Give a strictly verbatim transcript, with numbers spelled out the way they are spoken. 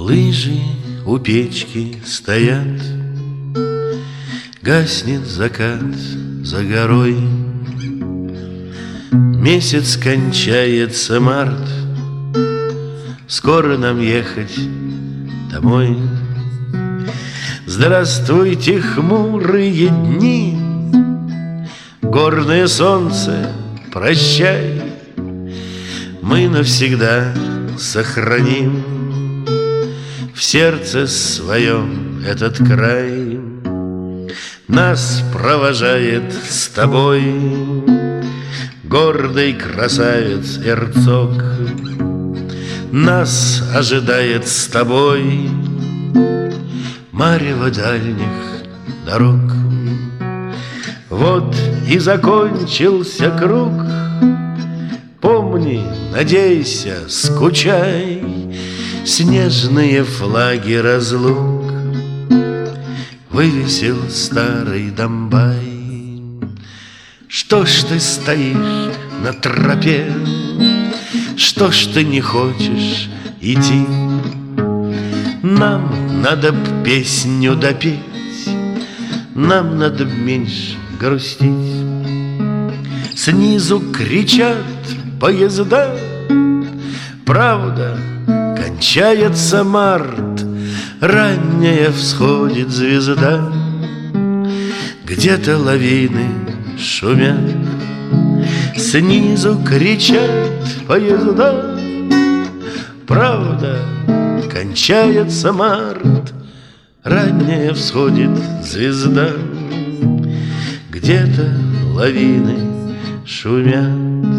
Лыжи у печки стоят, гаснет закат за горой. Месяц кончается март, скоро нам ехать домой. Здравствуйте, хмурые дни, горное солнце, прощай. Мы навсегда сохраним в сердце своем этот край. Нас провожает с тобой гордый красавец Эрцог. Нас ожидает с тобой марево дальних дорог. Вот и закончился круг. Помни, надейся, скучай, снежные флаги разлук вывесил старый Домбай. Что ж ты стоишь на тропе? Что ж ты не хочешь идти? Нам надо б песню допеть, нам надо б меньше грустить. Снизу кричат поезда, правда, кончается март, ранняя всходит звезда. Где-то лавины шумят, снизу кричат поезда, правда, кончается март, ранняя всходит звезда. Где-то лавины шумят.